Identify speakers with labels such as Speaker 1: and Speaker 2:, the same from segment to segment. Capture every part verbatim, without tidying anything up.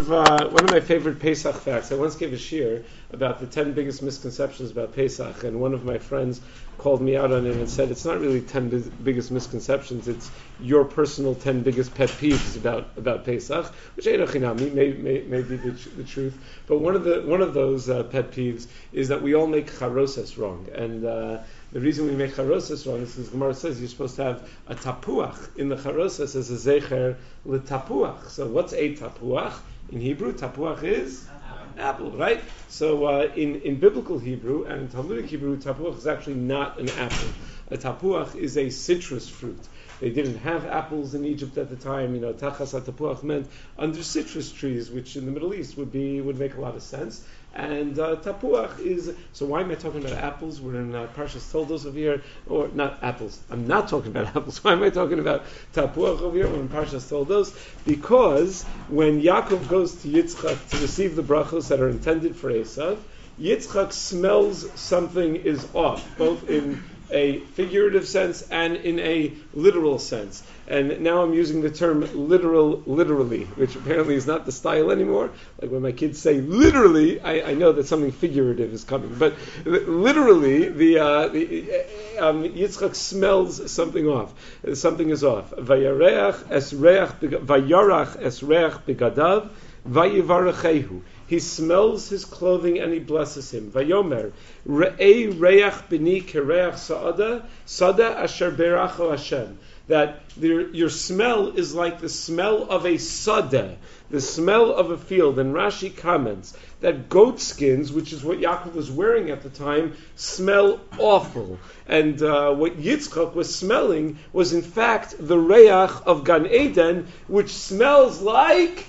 Speaker 1: of uh, one of my favorite Pesach facts. I once gave a shiur about the ten biggest misconceptions about Pesach, and one of my friends called me out on it and said it's not really ten bi- biggest misconceptions; it's your personal ten biggest pet peeves about, about Pesach, which may, may, may, may be the, the truth. But one of the one of those uh, pet peeves is that we all make charoses wrong, and uh, the reason we make charoses wrong is because Gemara says you're supposed to have a tapuach in the charoses as a zecher l'tapuach. So what's a tapuach? In Hebrew, tapuach is apple, right? So uh, in, in biblical Hebrew and in Talmudic Hebrew, tapuach is actually not an apple. A tapuach is a citrus fruit. They didn't have apples in Egypt at the time. You know, tachas tapuach meant under citrus trees, which in the Middle East would be would make a lot of sense. And uh, tapuach is, so why am I talking about apples? We're in uh, Parshas Toldos over here, or not apples. I'm not talking about apples. Why am I talking about tapuach over here? We're in Parshas Toldos because when Yaakov goes to Yitzchak to receive the brachos that are intended for Esav, Yitzchak smells something is off, both in a figurative sense and in a literal sense. And now I'm using the term literal, literally, which apparently is not the style anymore. Like when my kids say literally, I, I know that something figurative is coming. But literally, the, uh, the um, Yitzchak smells something off. Something is off. Vayareach es reach, vayarach es reach begadav, vayivarachehu. He smells his clothing and he blesses him. Vayomer, re'ei reach b'ni kereach sa'ada, sada asher beracho Hashem. That there, your smell is like the smell of a sadeh, the smell of a field. And Rashi comments that goat skins, which is what Yaakov was wearing at the time, smell awful. And uh, what Yitzchak was smelling was in fact the reach of Gan Eden, which smells like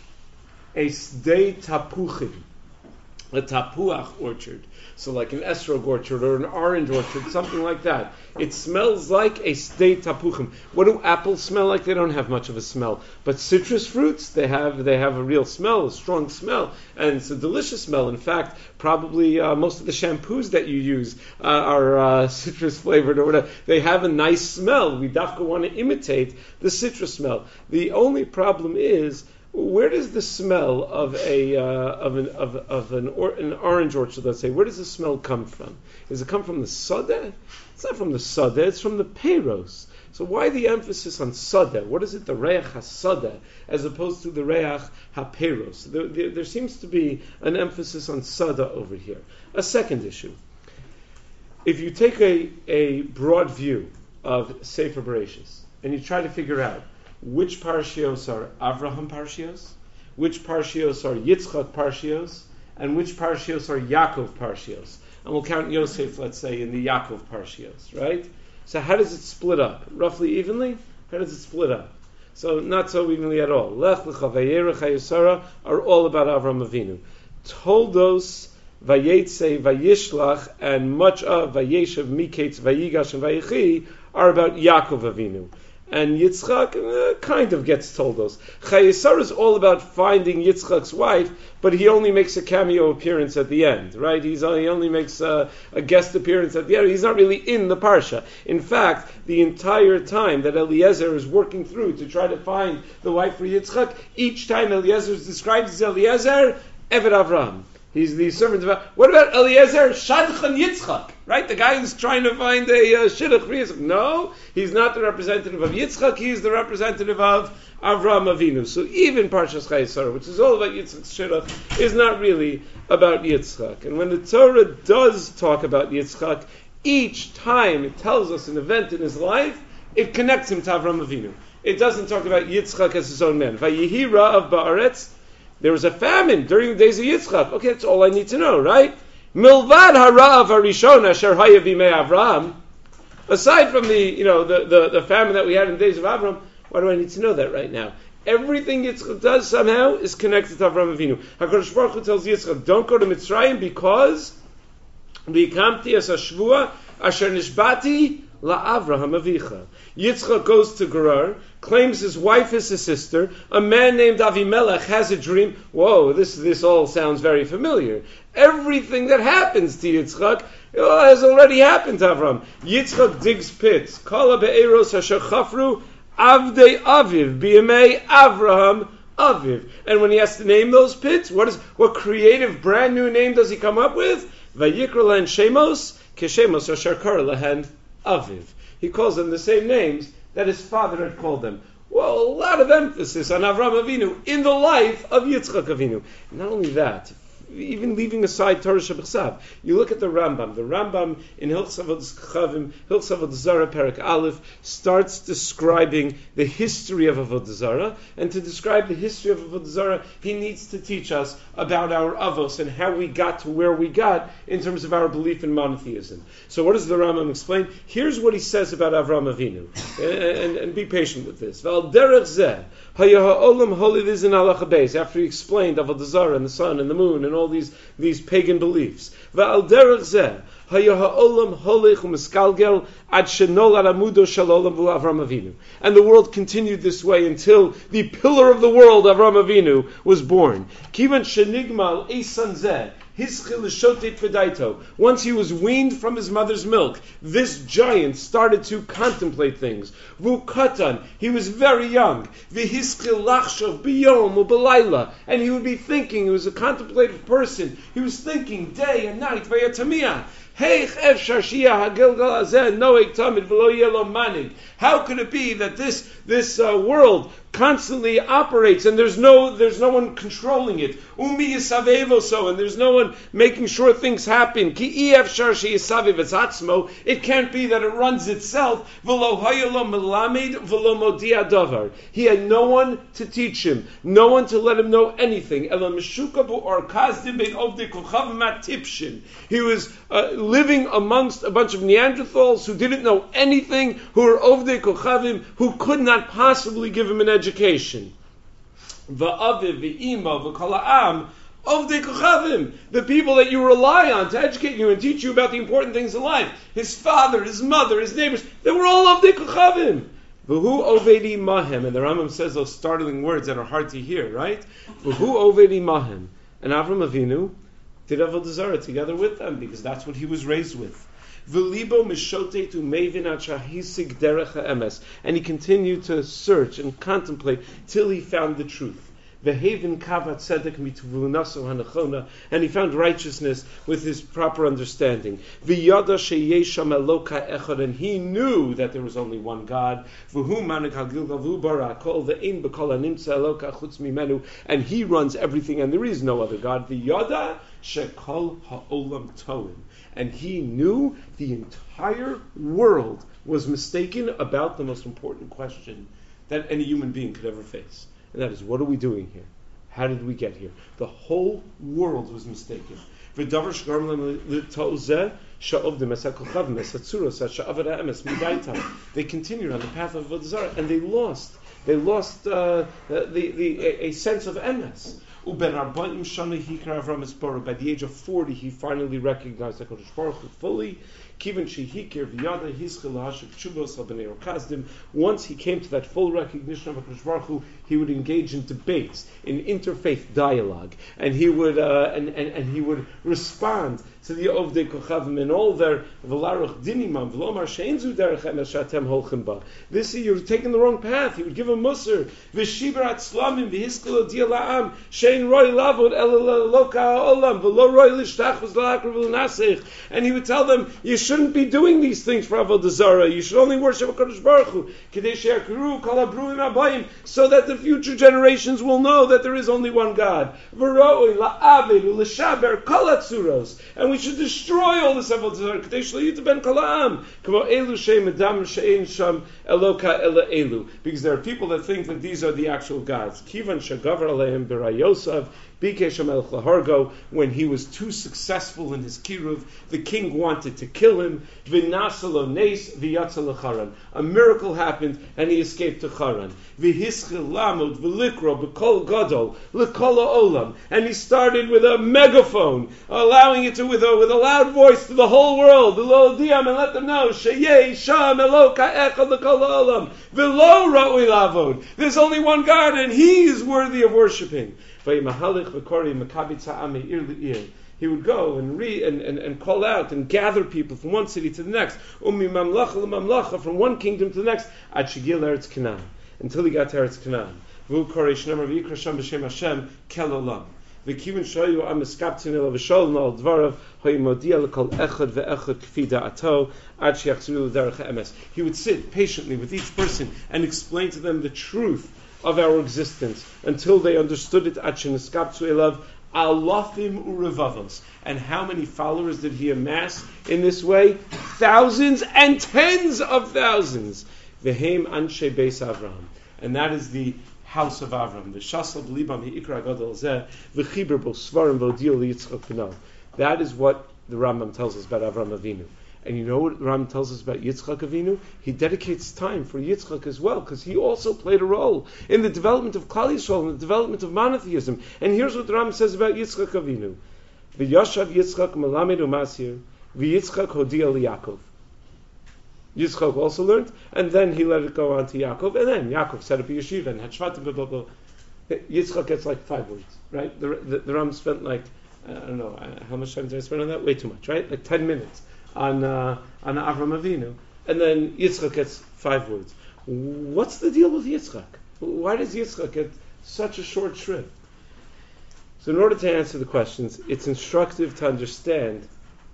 Speaker 1: a sdei tapuchim, a tapuach orchard. So like an esrog orchard or an orange orchard, something like that. It smells like a sdei tapuchim. What do apples smell like? They don't have much of a smell. But citrus fruits, they have they have a real smell, a strong smell, and it's a delicious smell. In fact, probably uh, most of the shampoos that you use uh, are uh, citrus flavored or whatever. They have a nice smell. We dafka want to imitate the citrus smell. The only problem is, where does the smell of a uh, of an of, of an, or, an orange orchard, let's say, where does the smell come from? Does it come from the sadeh? It's not from the sadeh. It's from the peiros. So why the emphasis on sadeh? What is it, the reach hasadeh, as opposed to the reach hapeiros? There, there, there seems to be an emphasis on sadeh over here. A second issue: if you take a a broad view of Sefer Bereshis and you try to figure out which parshios are Avraham parshios, which parshios are Yitzchak parshios, and which parshios are Yaakov parshios. And we'll count Yosef, let's say, in the Yaakov parshios, right? So how does it split up? Roughly evenly? How does it split up? So not so evenly at all. Lech Lecha Vayerech Hayisara are all about Avraham Avinu. Toldos, Vayetze, Vayishlach, and much of Vayeshev, Miketz, Vayigash, and Vayechi are about Yaakov Avinu. And Yitzchak uh, kind of gets told those. Chayesar is all about finding Yitzchak's wife, but he only makes a cameo appearance at the end, right? He's only, he only makes a, a guest appearance at the end. He's not really in the parsha. In fact, the entire time that Eliezer is working through to try to find the wife for Yitzchak, each time Eliezer is described as Eliezer, Eved Avraham. He's the servant of... What about Eliezer? Shadchan Yitzchak, right? The guy who's trying to find a uh, shidduch for Yitzchak. No, he's not the representative of Yitzchak. He's the representative of Avraham Avinu. So even Parshas Chayesara, which is all about Yitzchak's shidduch, is not really about Yitzchak. And when the Torah does talk about Yitzchak, each time it tells us an event in his life, it connects him to Avraham Avinu. It doesn't talk about Yitzchak as his own man. Vayihi ra'av ba'aretz. There was a famine during the days of Yitzchak. Okay, that's all I need to know, right? Milvad hara'av harishon asher haya b'mei Avraham. Aside from the, you know, the, the, the famine that we had in the days of Avraham, why do I need to know that right now? Everything Yitzchak does somehow is connected to Avraham Avinu. HaKadosh Baruch Hu tells Yitzchak, don't go to Mitzrayim because v'yikamti es hashvua asher nishbati la'Avraham avicha. Yitzchak goes to Gerar, claims his wife is his sister. A man named Avimelech has a dream. Whoa, this this all sounds very familiar. Everything that happens to Yitzchak oh, has already happened to Avraham. Yitzchak digs pits. Kala be'eros asher chafru avdei aviv b'yemei Avraham Aviv. And when he has to name those pits, what is what creative, brand new name does he come up with? Vayikra lehen Shemos, Keshemos Asher Kara lehen Aviv. He calls them the same names that his father had called them. Well, a lot of emphasis on Avram Avinu in the life of Yitzchak Avinu. Not only that, even leaving aside Torah Shebechsav, you look at the Rambam. The Rambam in Hilchos Avodas Chavim, Hilchos Avodah Zarah, Perek Aleph, starts describing the history of Avodah Zarah, and to describe the history of Avodah Zarah, he needs to teach us about our Avos and how we got to where we got in terms of our belief in monotheism. So what does the Rambam explain? Here's what he says about Avram Avinu, and, and, and be patient with this. Val derech zeh haya ha'olam holidizin alacha beis. After he explained Avodah Zarah and the sun and the moon and all these these pagan beliefs. Val derech zeh haya ha'olam holich u'miskalgel ad shenolad amudo shel olam v'hu Avram Avinu. And the world continued this way until the pillar of the world, Avram Avinu, was born. Kivan shenigmal eisan zeh. Once he was weaned from his mother's milk, this giant started to contemplate things. Vukatan, he was very young. And he would be thinking, he was a contemplative person. He was thinking day and night. How could it be that this this uh, world constantly operates and there's no there's no one controlling it? Umi yisavevoso, and there's no one making sure things happen. Ki efshar sheyisavev etzatzmo. It can't be that it runs itself. V'lo hayalo melamed v'lo modia davar. He had no one to teach him, no one to let him know anything. Ela meshukabu or kazdim bein ovdei kochav matipshin. He was uh, living amongst a bunch of Neanderthals who didn't know anything, who were ovdei kochavim, who could not possibly give him an education. Va'aviv v'ima v'kol ha'am ovdei kochavim, the people that you rely on to educate you and teach you about the important things in life. His father, his mother, his neighbors, they were all ovdei kochavim. V'hu ovedi mahem, and the Rambam says those startling words that are hard to hear, right? V'hu ovedi mahem, and Avram Avinu did Avodah Zarah together with them because that's what he was raised with. V'libo mishote tu mevin ad shahisig derech ha'emes, and he continued to search and contemplate till he found the truth. V'heven kavat tzedek mitvunaso hanachona, and he found righteousness with his proper understanding. V'yada sheyesham eloka echad, and he knew that there was only one God. V'hu manik hagilgal v'hu bara kol ve'im b'kol hanimtza eloka chutz mimenu, and he runs everything, and there is no other God. V'yada shekol ha'olam toim, and he knew the entire world was mistaken about the most important question that any human being could ever face. And that is, what are we doing here? How did we get here? The whole world was mistaken. They continued on the path of Avodah Zarah, and they lost. They lost uh, the, the, a, a sense of emes. By the age of forty, he finally recognized the Kodesh Baruch Hu fully. Once he came to that full recognition of HaKadosh Baruch Hu, he would engage in debates, in interfaith dialogue, and he would uh, and, and, and he would respond to the Ovdei Kochavim and all their V'laruch dinimam v'lomar sheinzu derech emes shatem holchem ba. This you're taking the wrong path. He would give a musar v'shiber atzlamim v'hiskelo dia la'am shein roi lavod el loka ha'olam v'lo roi lishtach v'zla'akr v'l'nasech, and he would tell them, you shouldn't be doing these things for Avodah Zarah. You should only worship HaKadosh Baruch Hu Kedei she'yakru kol habruim habayim, so that the future generations will know that there is only one God. V'roi la'avid u'l'shaber kol hatzuros, and we should destroy all this Avodah Zarah. Kedei sh'lo ben kol ha'am k'mo elu she'im adam she'ein sham eloka ela elu, because there are people that think that these are the actual gods. Kivan shegavar aleim b'rayosav bikesh hamelech lahargo, when he was too successful in his kiruv, the king wanted to kill him. V'nasalo nes v'yatza lecharan, a miracle happened and he escaped to Charan. V'hischil lamod v'likro b'kol gadol l'kol ha'olam, and he started with a megaphone, allowing it to with a, with a loud voice to the whole world, v'lo diam, and let them know sheyei sham eloka echad l'kol ha'olam v'lo ra'ui lavod. There's only one God and He is worthy of worshiping. He would go and read and, and, and call out and gather people from one city to the next, from one kingdom to the next, until he got to Eretz Canaan. V'hu korei shneimar v'yikra sham b'shem Hashem kel olam. V'kivin shoyu am eskaptin el v'sholna al dvarav hoy modia l'kol echad ve'echad kfi da'ato ad sheyachzru l'derech ha'emes. He would sit patiently with each person and explain to them the truth of our existence until they understood it. Ad sheniskaptu elav alafim urevavos. And how many followers did he amass in this way? Thousands and tens of thousands. V'heim anshe beis Avraham. And that is the house of Avram. The Shasal B'libam Ha'ikra Gadol Zeh V'chiber Bo Svarim V'odil Yitzchak B'no. That is what the Rambam tells us about Avram Avinu. And you know what the Rambam tells us about Yitzchak Avinu? He dedicates time for Yitzchak as well, because he also played a role in the development of Klal Yisrael, in the development of monotheism. And here's what the Rambam says about Yitzchak Avinu. V'yashav Yitzchak Melamed Umasir V'yitzchak Hodia L'Yakov. Yitzchak also learned, and then he let it go on to Yaakov, and then Yaakov set up a yeshiva and had shvatim, blah, blah, blah. Yitzchak gets like five words, right? The, the, the Ram spent like, I don't know, how much time did I spend on that? Way too much, right? Like ten minutes on uh, on Avram Avinu, and then Yitzchak gets five words. What's the deal with Yitzchak? Why does Yitzchak get such a short shrift? So in order to answer the questions, it's instructive to understand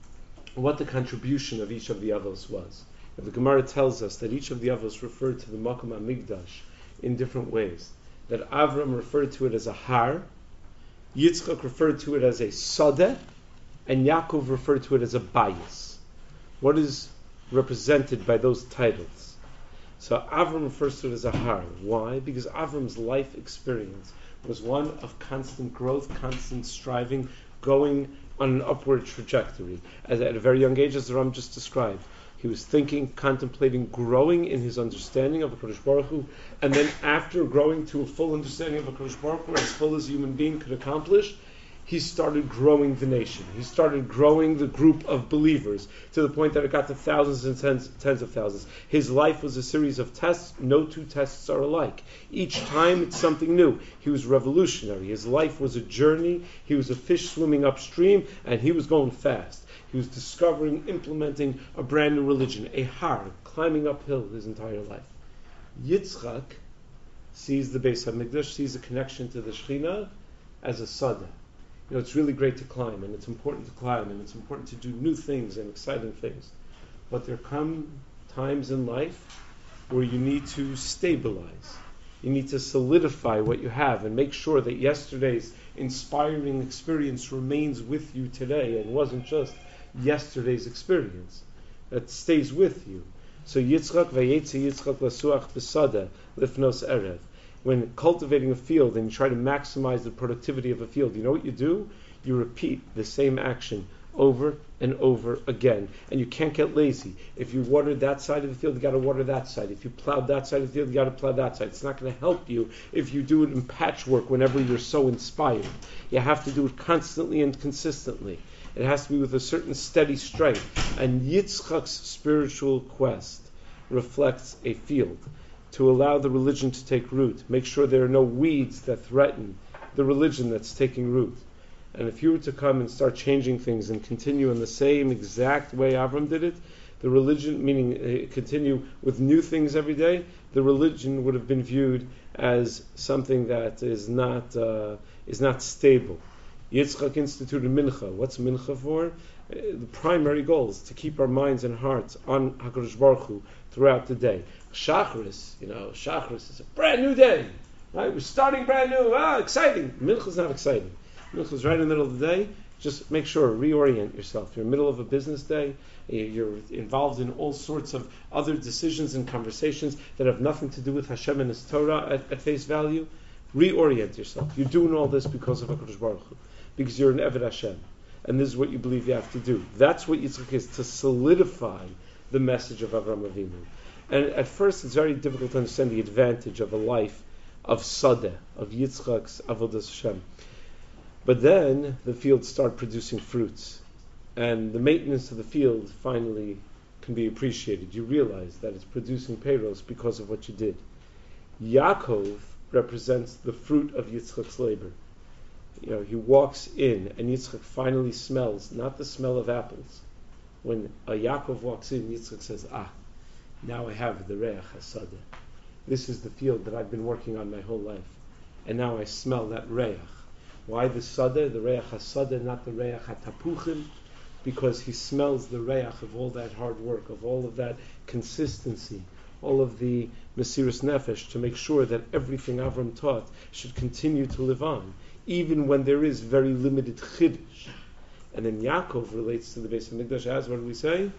Speaker 1: what the contribution of each of the Avos was. The Gemara tells us that each of the Avos referred to the Makom HaMikdash in different ways. That Avram referred to it as a har, Yitzchak referred to it as a sadeh, and Yaakov referred to it as a bayis. What is represented by those titles? So Avram refers to it as a har. Why? Because Avram's life experience was one of constant growth, constant striving, going on an upward trajectory. As at a very young age, as the Ram just described, he was thinking, contemplating, growing in his understanding of HaKadosh Baruch Hu, and then after growing to a full understanding of HaKadosh Baruch Hu, as full as a human being could accomplish, he started growing the nation. He started growing the group of believers to the point that it got to thousands and tens, tens of thousands. His life was a series of tests. No two tests are alike. Each time it's something new. He was revolutionary. His life was a journey. He was a fish swimming upstream, and he was going fast. He was discovering, implementing a brand new religion, a har, climbing uphill his entire life. Yitzchak sees the Beis HaMikdash, sees a connection to the Shekhinah as a sadeh. You know, it's really great to climb, and it's important to climb, and it's important to do new things and exciting things. But there come times in life where you need to stabilize. You need to solidify what you have and make sure that yesterday's inspiring experience remains with you today and wasn't just yesterday's experience. That stays with you. So Yitzchak vayetzi Yitzchak lasuach b'sadeh lifnos erev. When cultivating a field and you try to maximize the productivity of a field, you know what you do? You repeat the same action over and over again. And you can't get lazy. If you watered that side of the field, you got to water that side. If you plowed that side of the field, you got to plow that side. It's not going to help you if you do it in patchwork whenever you're so inspired. You have to do it constantly and consistently. It has to be with a certain steady strength. And Yitzchak's spiritual quest reflects a field to allow the religion to take root. Make sure there are no weeds that threaten the religion that's taking root. And if you were to come and start changing things and continue in the same exact way Avram did it, the religion, meaning uh, continue with new things every day, the religion would have been viewed as something that is not uh, is not stable. Yitzchak instituted mincha. What's mincha for? Uh, the primary goal is to keep our minds and hearts on HaKadosh Baruch Hu throughout the day. Shachris, you know, Shachris is a brand new day, right? We're starting brand new. Ah, exciting. Mincha is not exciting. Mincha is right in the middle of the day. Just make sure, reorient yourself. You're in the middle of a business day. You're involved in all sorts of other decisions and conversations that have nothing to do with Hashem and His Torah at, at face value. Reorient yourself. You're doing all this because of HaKadosh Baruch Hu, because you're an Eved Hashem, and this is what you believe you have to do. That's what Yitzchak is, to solidify the message of Avraham Avinu. And at first, it's very difficult to understand the advantage of a life of Sadeh, of Yitzchak's Avodas Hashem. But then the fields start producing fruits, and the maintenance of the field finally can be appreciated. You realize that it's producing payros because of what you did. Yaakov represents the fruit of Yitzchak's labor. You know, he walks in, and Yitzchak finally smells, not the smell of apples. When a Yaakov walks in, Yitzchak says, ah, now I have the Reach HaSadeh. This is the field that I've been working on my whole life. and now I smell that reach. Why the sadeh, the reach hasadeh, not the reich hatapuchim? Because he smells the reich of all that hard work, of all of that consistency, all of the Mesiras Nefesh, to make sure that everything Avram taught should continue to live on, even when there is very limited chiddush. And then Yaakov relates to the Beis Hamikdash as, what do we say?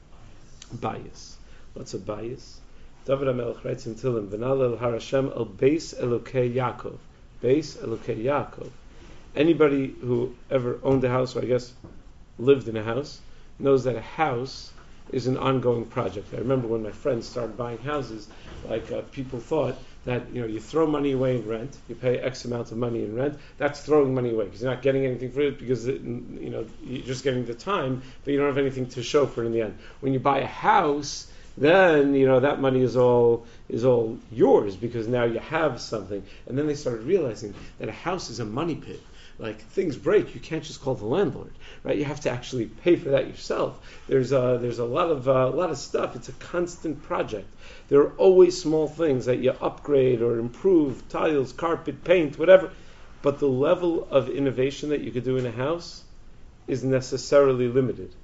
Speaker 1: Bias. What's a bias? David HaMelech writes in Tehillim, V'nal el har Hashem el Beis Elokei Yaakov. Beis Elokei Yaakov. Anybody who ever owned a house, or I guess lived in a house, knows that a house is an ongoing project. I remember when my friends started buying houses, like uh, people thought that, you know, you throw money away in rent, you pay X amount of money in rent, that's throwing money away because you're not getting anything for it, because it, you know, you're just getting the time, but you don't have anything to show for it in the end. When you buy a house, then, you know, that money is all is all yours because now you have something. And then they started realizing that a house is a money pit. Like, things break, you can't just call the landlord, right? You have to actually pay for that yourself. There's a, there's a lot of uh, a lot of stuff. It's a constant project. There are always small things that you upgrade or improve, tiles, carpet, paint, whatever. But the level of innovation that you could do in a house is necessarily limited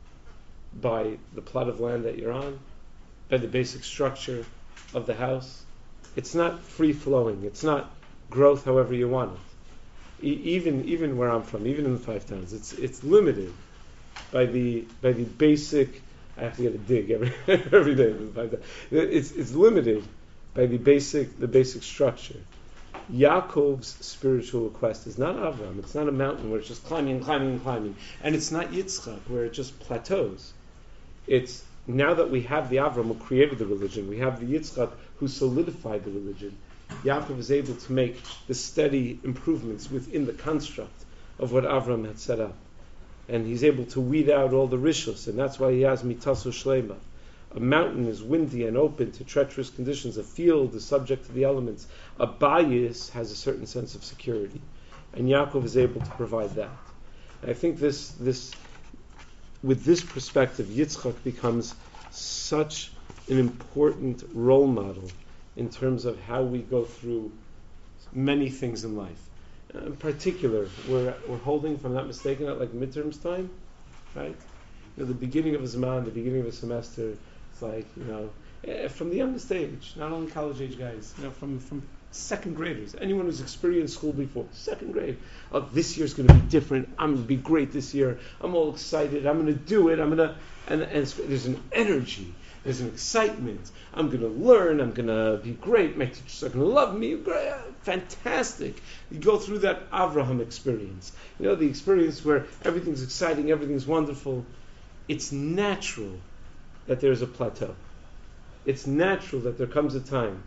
Speaker 1: by the plot of land that you're on, by the basic structure of the house. It's not free-flowing. It's not growth however you want it. Even even where I'm from, even in the Five Towns, it's it's limited by the by the basic. I have to get a dig every every day. In the Five Towns. It's it's limited by the basic the basic structure. Yaakov's spiritual quest is not Avram. It's not a mountain where it's just climbing and climbing and climbing, and it's not Yitzchak where it just plateaus. It's now that we have the Avram who created the religion, we have the Yitzchak who solidified the religion. Yaakov is able to make the steady improvements within the construct of what Avram had set up. And he's able to weed out all the rishos, and that's why he has mitaso shlema. A mountain is windy and open to treacherous conditions. A field is subject to the elements. A bias has a certain sense of security. And Yaakov is able to provide that. And I think this, this, with this perspective, Yitzchak becomes such an important role model in terms of how we go through many things in life. Uh, in particular, we're we're holding, if I'm not mistaken, at like midterms time, right? You know, the beginning of a Zman, the beginning of a semester, it's like, you know, eh, from the youngest age, not only college age guys, you know, from, from second graders, anyone who's experienced school before, second grade, oh, this year's going to be different, I'm going to be great this year, I'm all excited, I'm going to do it, I'm going to, and, and there's an energy. There's an excitement. I'm going to learn. I'm going to be great. My teachers are going to love me. Great. Fantastic. You go through that Avraham experience. You know, the experience where everything's exciting, everything's wonderful. It's natural that there's a plateau. It's natural that there comes a time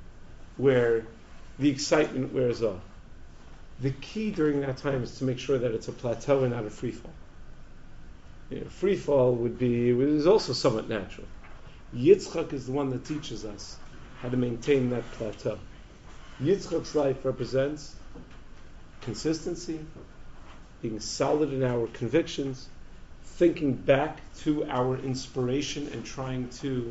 Speaker 1: where the excitement wears off. The key during that time is to make sure that it's a plateau and not a free fall. You know, free fall would be is also somewhat natural. Yitzchak is the one that teaches us how to maintain that plateau. Yitzchak's life represents consistency, being solid in our convictions, thinking back to our inspiration and trying to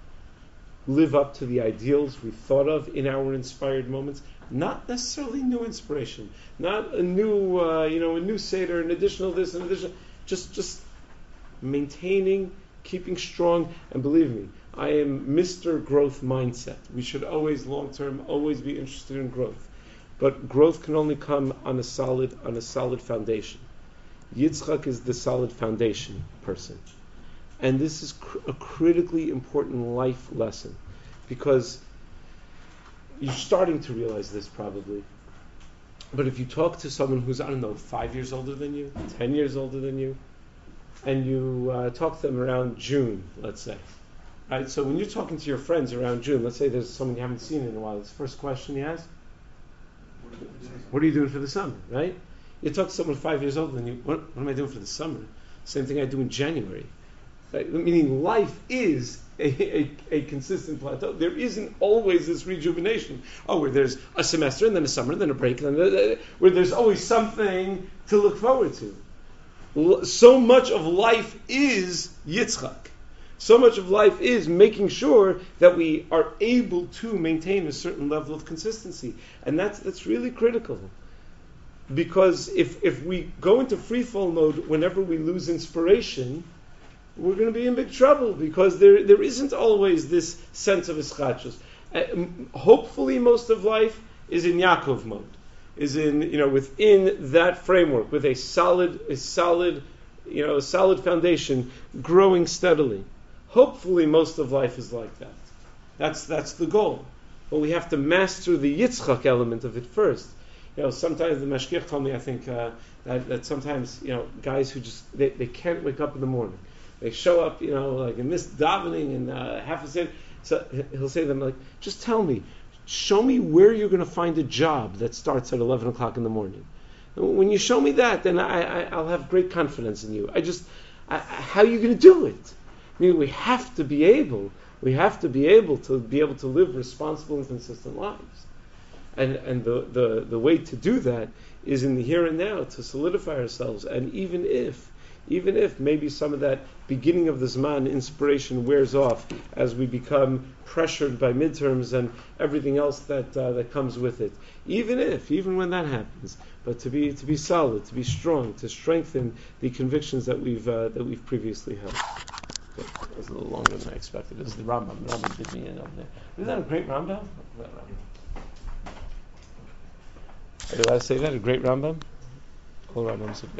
Speaker 1: live up to the ideals we thought of in our inspired moments. Not necessarily new inspiration, not a new, uh, you know, a new seder, an additional this, an additional, just, just maintaining, keeping strong, and believe me, I am Mister Growth Mindset. We should always, long term, always be interested in growth, but growth can only come on a solid, on a solid foundation. Yitzchak is the solid foundation person, and this is cr- a critically important life lesson, because you're starting to realize this probably. But if you talk to someone who's, I don't know, five years older than you, ten years older than you, and you uh, talk to them around June, let's say. Right? So when you're talking to your friends around June, let's say there's someone you haven't seen in a while, it's the first question you ask, what are you doing for the summer, right? You talk to someone five years older than you, what, what am I doing for the summer? Same thing I do in January. Right? Meaning life is a, a, a consistent plateau. There isn't always this rejuvenation. Oh, where there's a semester and then a summer and then a break, and then, where there's always something to look forward to. So much of life is Yitzchak. So much of life is making sure that we are able to maintain a certain level of consistency. And that's that's really critical. Because if, if we go into free fall mode whenever we lose inspiration, we're going to be in big trouble, because there there isn't always this sense of ischachus. Uh, hopefully most of life is in Yaakov mode, is in, you know, within that framework, with a solid, a solid, you know, a solid foundation, growing steadily. Hopefully most of life is like that. That's that's the goal. But we have to master the Yitzchak element of it first. You know, sometimes the mashgiach told me, I think, uh, that, that sometimes, you know, guys who just, they, they can't wake up in the morning. They show up, you know, like in this davening and uh, half a second. So he'll say to them, like, just tell me, show me where you're going to find a job that starts at eleven o'clock in the morning. When you show me that, then I, I, I'll have great confidence in you. I just, I, how are you going to do it? I mean, we have to be able, we have to be able to be able to live responsible and consistent lives. And and the, the, the way to do that is in the here and now, to solidify ourselves. And even if, even if maybe some of that beginning of the Zman inspiration wears off as we become pressured by midterms and everything else that uh, that comes with it, even if, even when that happens, but to be to be solid, to be strong, to strengthen the convictions that we've uh, that we've previously held. Okay, that was a little longer than I expected. This is the Rambam. The Rambam did me in over there. Isn't that a great Rambam? Are you allowed to say that? A great Rambam? All Rambams are great.